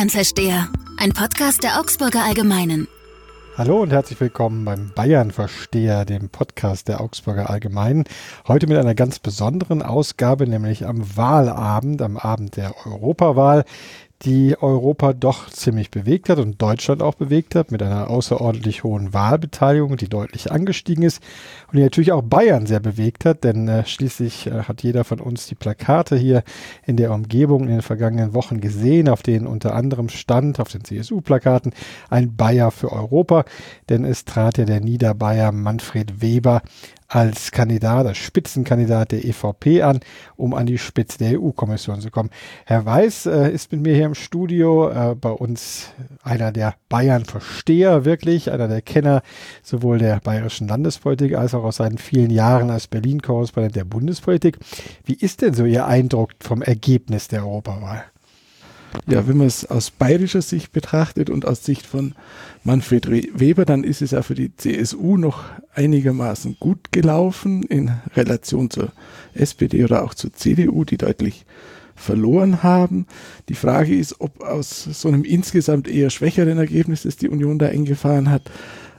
Bayernversteher, ein Podcast der Augsburger Allgemeinen. Hallo und herzlich willkommen beim Bayernversteher, dem Podcast der Augsburger Allgemeinen. Heute mit einer ganz besonderen Ausgabe, nämlich am Wahlabend, am Abend der Europawahl, die Europa doch ziemlich bewegt hat und Deutschland auch bewegt hat, mit einer außerordentlich hohen Wahlbeteiligung, die deutlich angestiegen ist und die natürlich auch Bayern sehr bewegt hat, denn schließlich hat jeder von uns die Plakate hier in der Umgebung in den vergangenen Wochen gesehen, auf denen unter anderem stand, auf den CSU-Plakaten, ein Bayer für Europa, denn es trat ja der Niederbayer Manfred Weber als Kandidat, als Spitzenkandidat der EVP an, um an die Spitze der EU-Kommission zu kommen. Herr Weiß ist mit mir hier im Studio, bei uns einer der Bayern-Versteher wirklich, einer der Kenner sowohl der bayerischen Landespolitik als auch aus seinen vielen Jahren als Berlin-Korrespondent der Bundespolitik. Wie ist denn so Ihr Eindruck vom Ergebnis der Europawahl? Ja, wenn man es aus bayerischer Sicht betrachtet und aus Sicht von Manfred Weber, dann ist es ja für die CSU noch einigermaßen gut gelaufen in Relation zur SPD oder auch zur CDU, die deutlich verloren haben. Die Frage ist, ob aus so einem insgesamt eher schwächeren Ergebnis, das die Union da eingefahren hat,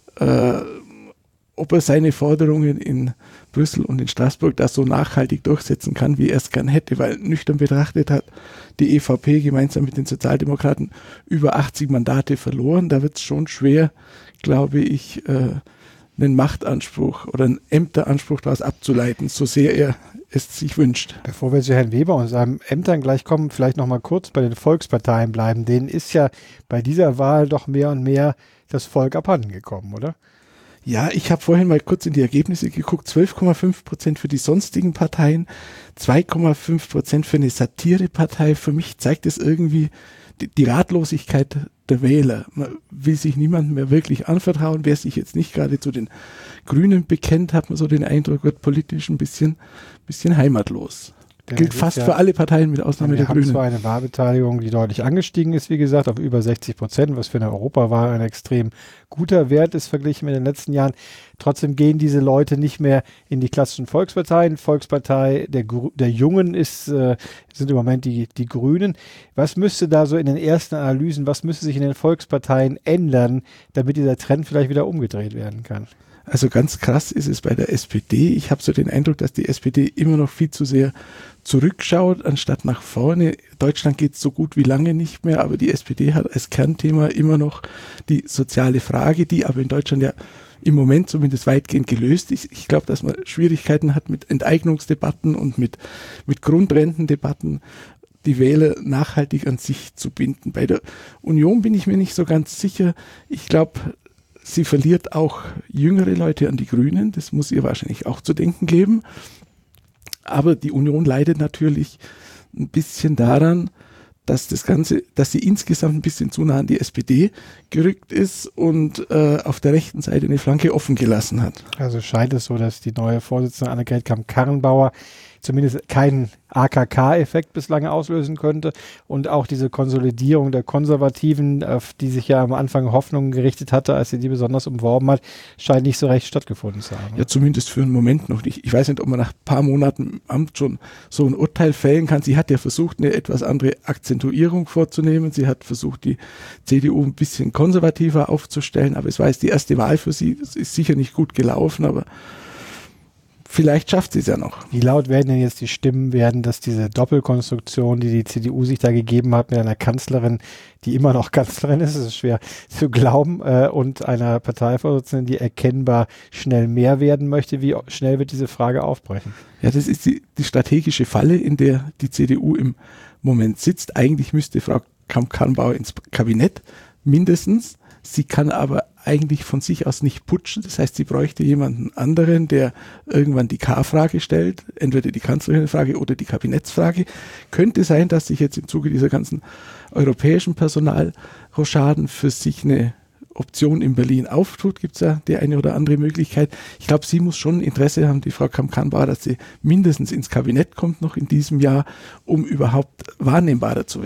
ob er seine Forderungen in Brüssel und in Straßburg da so nachhaltig durchsetzen kann, wie er es gern hätte, weil nüchtern betrachtet hat die EVP gemeinsam mit den Sozialdemokraten über 80 Mandate verloren. Da wird es schon schwer, glaube ich, einen Machtanspruch oder einen Ämteranspruch daraus abzuleiten, so sehr er es sich wünscht. Bevor wir zu Herrn Weber und seinen Ämtern gleich kommen, vielleicht noch mal kurz bei den Volksparteien bleiben. Denen ist ja bei dieser Wahl doch mehr und mehr das Volk abhanden gekommen, oder? Ja, ich habe vorhin mal kurz in die Ergebnisse geguckt. 12,5% für die sonstigen Parteien, 2,5% für eine Satirepartei. Für mich zeigt es irgendwie die Ratlosigkeit der Wähler. Man will sich niemandem mehr wirklich anvertrauen. Wer sich jetzt nicht gerade zu den Grünen bekennt, hat man so den Eindruck, wird politisch ein bisschen heimatlos. Gilt fast für alle Parteien mit Ausnahme der Grünen. Wir haben zwar eine Wahlbeteiligung, die deutlich angestiegen ist, wie gesagt, auf über 60%, was für eine Europawahl ein extrem guter Wert ist, verglichen mit den letzten Jahren. Trotzdem gehen diese Leute nicht mehr in die klassischen Volksparteien. Volkspartei der Jungen sind im Moment die Grünen. Was müsste da so in den ersten Analysen, was müsste sich in den Volksparteien ändern, damit dieser Trend vielleicht wieder umgedreht werden kann? Also ganz krass ist es bei der SPD. Ich habe so den Eindruck, dass die SPD immer noch viel zu sehr zurückschaut, anstatt nach vorne. Deutschland geht so gut wie lange nicht mehr, aber die SPD hat als Kernthema immer noch die soziale Frage, die aber in Deutschland ja im Moment zumindest weitgehend gelöst ist. Ich glaube, dass man Schwierigkeiten hat mit Enteignungsdebatten und mit Grundrentendebatten, die Wähler nachhaltig an sich zu binden. Bei der Union bin ich mir nicht so ganz sicher. Ich glaube, sie verliert auch jüngere Leute an die Grünen. Das muss ihr wahrscheinlich auch zu denken geben. Aber die Union leidet natürlich ein bisschen daran, dass sie insgesamt ein bisschen zu nah an die SPD gerückt ist und auf der rechten Seite eine Flanke offen gelassen hat. Also scheint es so, dass die neue Vorsitzende Annegret Kramp-Karrenbauer zumindest keinen AKK-Effekt bislang auslösen könnte und auch diese Konsolidierung der Konservativen, auf die sich ja am Anfang Hoffnungen gerichtet hatte, als sie die besonders umworben hat, scheint nicht so recht stattgefunden zu haben. Ja, zumindest für einen Moment noch nicht. Ich weiß nicht, ob man nach ein paar Monaten im Amt schon so ein Urteil fällen kann. Sie hat ja versucht, eine etwas andere Akzentuierung vorzunehmen. Sie hat versucht, die CDU ein bisschen konservativer aufzustellen, aber es war jetzt die erste Wahl für sie. Es ist sicher nicht gut gelaufen, aber vielleicht schafft sie es ja noch. Wie laut werden denn jetzt die Stimmen werden, dass diese Doppelkonstruktion, die CDU sich da gegeben hat mit einer Kanzlerin, die immer noch Kanzlerin ist, das ist schwer zu glauben, und einer Parteivorsitzenden, die erkennbar schnell mehr werden möchte, wie schnell wird diese Frage aufbrechen? Ja, das ist die strategische Falle, in der die CDU im Moment sitzt. Eigentlich müsste Frau Kramp-Karrenbauer ins Kabinett mindestens. Sie kann aber eigentlich von sich aus nicht putschen. Das heißt, sie bräuchte jemanden anderen, der irgendwann die K-Frage stellt, entweder die Kanzlerin-Frage oder die Kabinettsfrage. Könnte sein, dass sich jetzt im Zuge dieser ganzen europäischen Personalrochaden für sich eine Option in Berlin auftut, gibt es ja die eine oder andere Möglichkeit. Ich glaube, sie muss schon Interesse haben, die Frau Kramp-Karrenbauer, dass sie mindestens ins Kabinett kommt noch in diesem Jahr, um überhaupt wahrnehmbarer zu werden.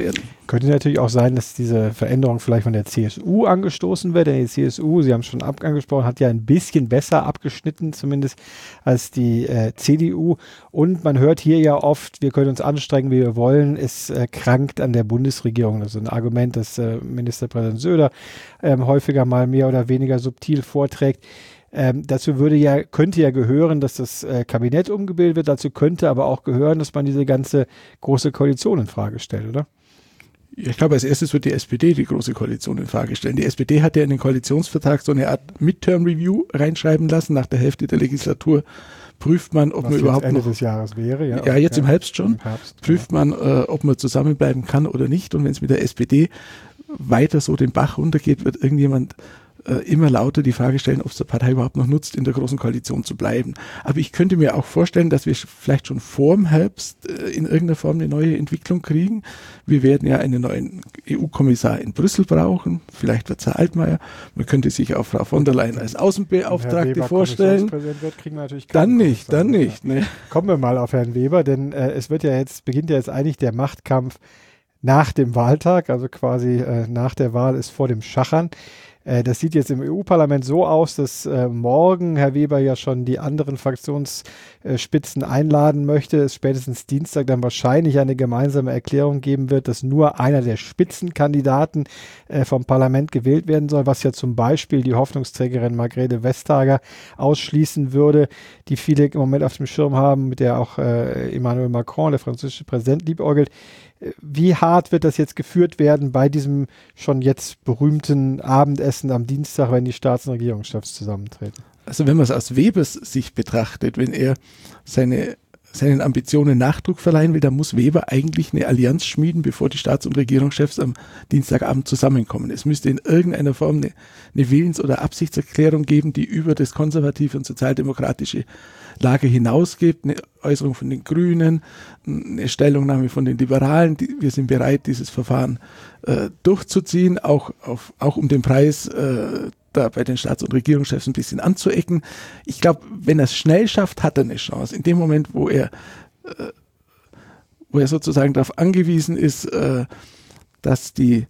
Könnte natürlich auch sein, dass diese Veränderung vielleicht von der CSU angestoßen wird, denn die CSU, Sie haben es schon angesprochen, hat ja ein bisschen besser abgeschnitten, zumindest als die CDU. Und man hört hier ja oft, wir können uns anstrengen, wie wir wollen, es krankt an der Bundesregierung. Das ist ein Argument, das Ministerpräsident Söder häufiger mal mehr oder weniger subtil vorträgt. Dazu könnte ja gehören, dass das Kabinett umgebildet wird. Dazu könnte aber auch gehören, dass man diese ganze große Koalition in Frage stellt, oder? Ich glaube, als erstes wird die SPD die große Koalition in Frage stellen. Die SPD hat ja in den Koalitionsvertrag so eine Art Midterm-Review reinschreiben lassen. Nach der Hälfte der Legislatur prüft man, ob man überhaupt Ende noch... des Jahres wäre, ja. Ja, jetzt im Herbst schon. Im Herbst, prüft man, ob man zusammenbleiben kann oder nicht. Und wenn es mit der SPD weiter so den Bach runtergeht, wird irgendjemand immer lauter die Frage stellen, ob es der Partei überhaupt noch nutzt, in der Großen Koalition zu bleiben. Aber ich könnte mir auch vorstellen, dass wir vielleicht schon vor dem Herbst in irgendeiner Form eine neue Entwicklung kriegen. Wir werden ja einen neuen EU-Kommissar in Brüssel brauchen. Vielleicht wird es Herr Altmaier. Man könnte sich auch Frau von der Leyen als Außenbeauftragte vorstellen. Wird, kriegen wir natürlich dann nicht. Ne. Kommen wir mal auf Herrn Weber, denn beginnt ja jetzt eigentlich der Machtkampf nach dem Wahltag, also quasi nach der Wahl ist vor dem Schachern. Das sieht jetzt im EU-Parlament so aus, dass morgen Herr Weber ja schon die anderen Fraktionsspitzen einladen möchte. Es spätestens Dienstag dann wahrscheinlich eine gemeinsame Erklärung geben wird, dass nur einer der Spitzenkandidaten vom Parlament gewählt werden soll, was ja zum Beispiel die Hoffnungsträgerin Margrethe Vestager ausschließen würde, die viele im Moment auf dem Schirm haben, mit der auch Emmanuel Macron, der französische Präsident, liebäugelt. Wie hart wird das jetzt geführt werden bei diesem schon jetzt berühmten Abendessen am Dienstag, wenn die Staats- und Regierungschefs zusammentreten? Also wenn man es aus Webers Sicht betrachtet, wenn er seinen Ambitionen Nachdruck verleihen will, dann muss Weber eigentlich eine Allianz schmieden, bevor die Staats- und Regierungschefs am Dienstagabend zusammenkommen. Es müsste in irgendeiner Form eine Willens- oder Absichtserklärung geben, die über das konservative und sozialdemokratische Lager hinausgeht, eine Äußerung von den Grünen, eine Stellungnahme von den Liberalen. Wir sind bereit, dieses Verfahren durchzuziehen, auch um den Preis da bei den Staats- und Regierungschefs ein bisschen anzuecken. Ich glaube, wenn er es schnell schafft, hat er eine Chance. In dem Moment, wo er sozusagen darauf angewiesen ist, dass die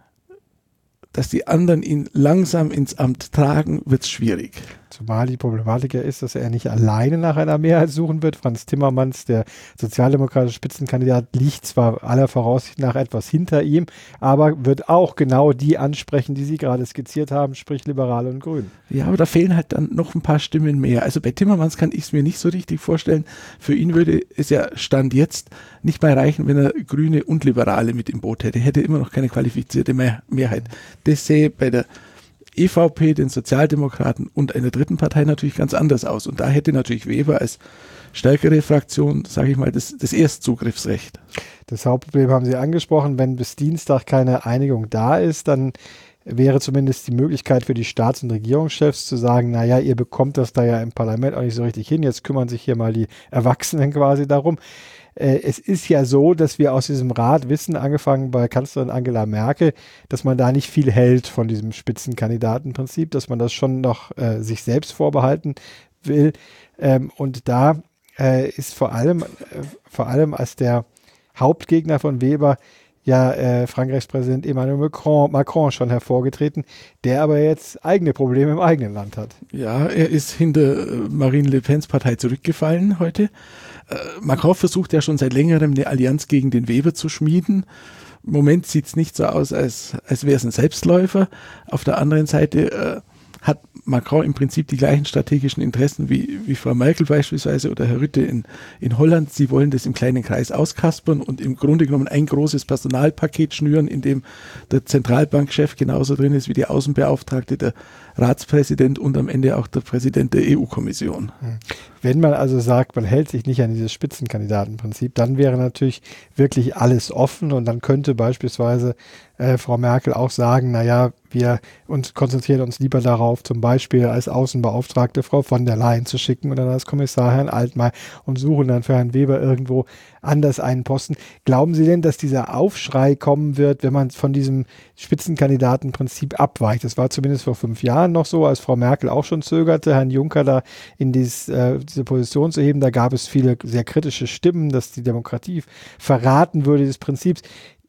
anderen ihn langsam ins Amt tragen, wird es schwierig. Zumal die Problematik ja ist, dass er nicht alleine nach einer Mehrheit suchen wird. Franz Timmermans, der sozialdemokratische Spitzenkandidat, liegt zwar aller Voraussicht nach etwas hinter ihm, aber wird auch genau die ansprechen, die Sie gerade skizziert haben, sprich Liberale und Grüne. Ja, aber da fehlen halt dann noch ein paar Stimmen mehr. Also bei Timmermans kann ich es mir nicht so richtig vorstellen. Für ihn würde es ja Stand jetzt nicht mal reichen, wenn er Grüne und Liberale mit im Boot hätte. Er hätte immer noch keine qualifizierte Mehrheit. Das sähe bei der EVP, den Sozialdemokraten und einer dritten Partei natürlich ganz anders aus. Und da hätte natürlich Weber als stärkere Fraktion, sage ich mal, das Erstzugriffsrecht. Das Hauptproblem haben Sie angesprochen. Wenn bis Dienstag keine Einigung da ist, dann wäre zumindest die Möglichkeit für die Staats- und Regierungschefs zu sagen, naja, ihr bekommt das da ja im Parlament auch nicht so richtig hin. Jetzt kümmern sich hier mal die Erwachsenen quasi darum. Es ist ja so, dass wir aus diesem Rat wissen, angefangen bei Kanzlerin Angela Merkel, dass man da nicht viel hält von diesem Spitzenkandidatenprinzip, dass man das schon noch sich selbst vorbehalten will. Und da ist vor allem als der Hauptgegner von Weber ja Frankreichs Präsident Emmanuel Macron schon hervorgetreten, der aber jetzt eigene Probleme im eigenen Land hat. Ja, er ist hinter Marine Le Pens Partei zurückgefallen heute. Macron versucht ja schon seit längerem eine Allianz gegen den Weber zu schmieden. Im Moment sieht es nicht so aus, als wäre es ein Selbstläufer. Auf der anderen Seite hat Macron im Prinzip die gleichen strategischen Interessen wie Frau Merkel beispielsweise oder Herr Rutte in Holland. Sie wollen das im kleinen Kreis auskaspern und im Grunde genommen ein großes Personalpaket schnüren, in dem der Zentralbankchef genauso drin ist wie die Außenbeauftragte, der Ratspräsident und am Ende auch der Präsident der EU-Kommission. Wenn man also sagt, man hält sich nicht an dieses Spitzenkandidatenprinzip, dann wäre natürlich wirklich alles offen und dann könnte beispielsweise Frau Merkel auch sagen, naja, wir konzentrieren uns lieber darauf, zum Beispiel als Außenbeauftragte Frau von der Leyen zu schicken und dann als Kommissar Herrn Altmaier und suchen dann für Herrn Weber irgendwo anders einen Posten. Glauben Sie denn, dass dieser Aufschrei kommen wird, wenn man von diesem Spitzenkandidatenprinzip abweicht? Das war zumindest vor 5 Jahren noch so, als Frau Merkel auch schon zögerte, Herrn Juncker da in diese Position zu heben. Da gab es viele sehr kritische Stimmen, dass die Demokratie verraten würde, dieses Prinzips.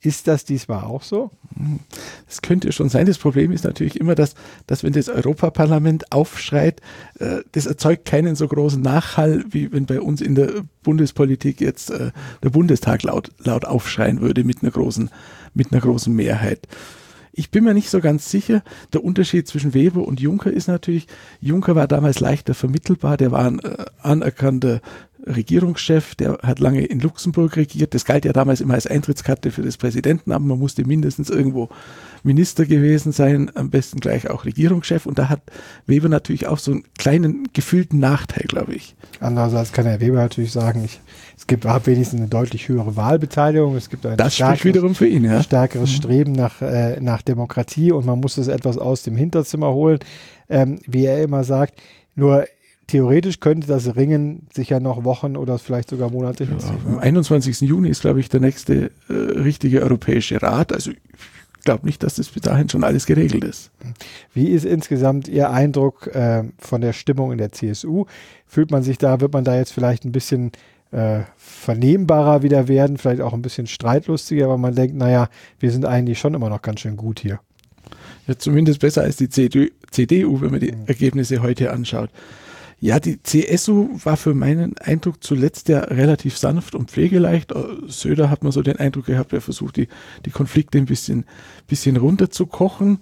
Ist das diesmal auch so? Das könnte schon sein. Das Problem ist natürlich immer, dass wenn das Europaparlament aufschreit, das erzeugt keinen so großen Nachhall, wie wenn bei uns in der Bundespolitik jetzt der Bundestag laut aufschreien würde mit einer großen Mehrheit. Ich bin mir nicht so ganz sicher. Der Unterschied zwischen Weber und Juncker ist natürlich, Juncker war damals leichter vermittelbar, der war ein anerkannter Regierungschef, der hat lange in Luxemburg regiert. Das galt ja damals immer als Eintrittskarte für das Präsidentenamt. Man musste mindestens irgendwo Minister gewesen sein, am besten gleich auch Regierungschef. Und da hat Weber natürlich auch so einen kleinen gefühlten Nachteil, glaube ich. Andererseits kann Herr Weber natürlich sagen, es gibt wenigstens eine deutlich höhere Wahlbeteiligung. Es gibt ein das spricht wiederum für ihn, ja. Stärkeres Streben nach Demokratie und man muss es etwas aus dem Hinterzimmer holen, wie er immer sagt. Nur theoretisch könnte das Ringen sich ja noch Wochen oder vielleicht sogar Monate hinziehen. Am 21. Juni ist, glaube ich, der nächste richtige Europäische Rat. Also ich glaube nicht, dass das bis dahin schon alles geregelt ist. Wie ist insgesamt Ihr Eindruck von der Stimmung in der CSU? Wird man da jetzt vielleicht ein bisschen vernehmbarer wieder werden, vielleicht auch ein bisschen streitlustiger, weil man denkt, naja, wir sind eigentlich schon immer noch ganz schön gut hier. Ja, zumindest besser als die CDU, wenn man die Ergebnisse heute anschaut. Ja, die CSU war für meinen Eindruck zuletzt ja relativ sanft und pflegeleicht. Söder hat man so den Eindruck gehabt, er versucht die Konflikte ein bisschen runterzukochen.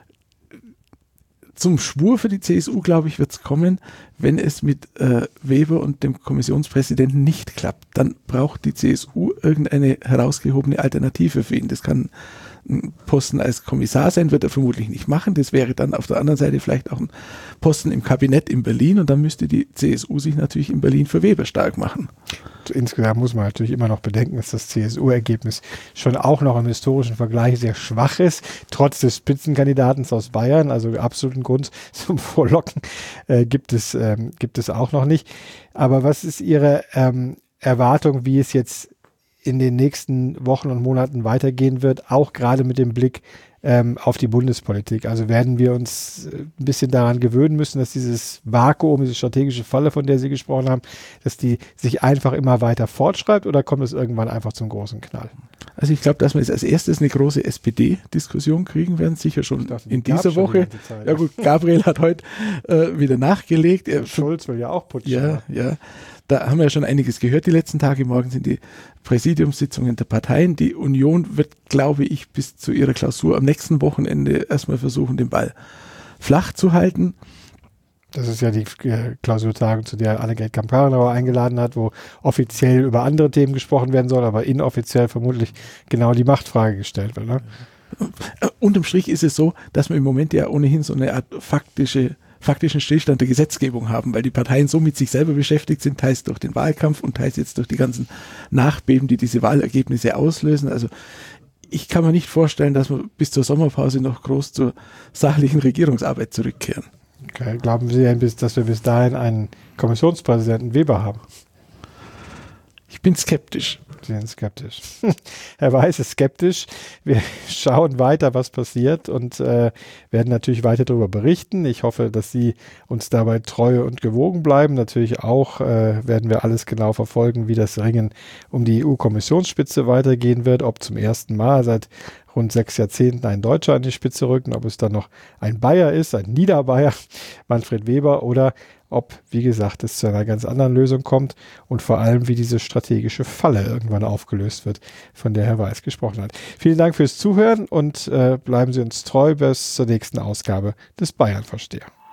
Zum Schwur für die CSU, glaube ich, wird es kommen, wenn es mit Weber und dem Kommissionspräsidenten nicht klappt. Dann braucht die CSU irgendeine herausgehobene Alternative für ihn. Das kann ein Posten als Kommissar sein, wird er vermutlich nicht machen. Das wäre dann auf der anderen Seite vielleicht auch ein Posten im Kabinett in Berlin und dann müsste die CSU sich natürlich in Berlin für Weber stark machen. Insgesamt muss man natürlich immer noch bedenken, dass das CSU-Ergebnis schon auch noch im historischen Vergleich sehr schwach ist, trotz des Spitzenkandidaten aus Bayern, also absoluten Grund zum Vorlocken gibt es auch noch nicht. Aber was ist Ihre Erwartung, wie es jetzt in den nächsten Wochen und Monaten weitergehen wird, auch gerade mit dem Blick auf die Bundespolitik? Also werden wir uns ein bisschen daran gewöhnen müssen, dass dieses Vakuum, diese strategische Falle, von der Sie gesprochen haben, dass die sich einfach immer weiter fortschreibt oder kommt es irgendwann einfach zum großen Knall? Also ich glaube, dass wir jetzt als erstes eine große SPD-Diskussion kriegen werden, sicher schon in dieser Woche. Ja gut, Gabriel hat heute wieder nachgelegt. Schulz will ja auch putschen. Ja. Da haben wir ja schon einiges gehört die letzten Tage. Morgen sind die Präsidiumssitzungen der Parteien. Die Union wird, glaube ich, bis zu ihrer Klausur am nächsten Wochenende erstmal versuchen, den Ball flach zu halten. Das ist ja die Klausurtagung, zu der Annegret Kramp-Karrenbauer eingeladen hat, wo offiziell über andere Themen gesprochen werden soll, aber inoffiziell vermutlich genau die Machtfrage gestellt wird. Ne? Unterm Strich ist es so, dass wir im Moment ja ohnehin so eine Art faktischen Stillstand der Gesetzgebung haben, weil die Parteien so mit sich selber beschäftigt sind, teils durch den Wahlkampf und teils jetzt durch die ganzen Nachbeben, die diese Wahlergebnisse auslösen. Also ich kann mir nicht vorstellen, dass wir bis zur Sommerpause noch groß zur sachlichen Regierungsarbeit zurückkehren. Okay. Glauben Sie denn, dass wir bis dahin einen Kommissionspräsidenten Weber haben? Ich bin skeptisch. Sie sind skeptisch. Herr Weiß ist skeptisch. Wir schauen weiter, was passiert und werden natürlich weiter darüber berichten. Ich hoffe, dass Sie uns dabei treu und gewogen bleiben. Natürlich auch werden wir alles genau verfolgen, wie das Ringen um die EU-Kommissionsspitze weitergehen wird, ob zum ersten Mal seit rund 6 Jahrzehnten ein Deutscher an die Spitze rückt, ob es dann noch ein Bayer ist, ein Niederbayer, Manfred Weber, oder ob, wie gesagt, es zu einer ganz anderen Lösung kommt und vor allem, wie diese strategische Falle irgendwann aufgelöst wird, von der Herr Weiß gesprochen hat. Vielen Dank fürs Zuhören und bleiben Sie uns treu bis zur nächsten Ausgabe des Bayern-Versteher.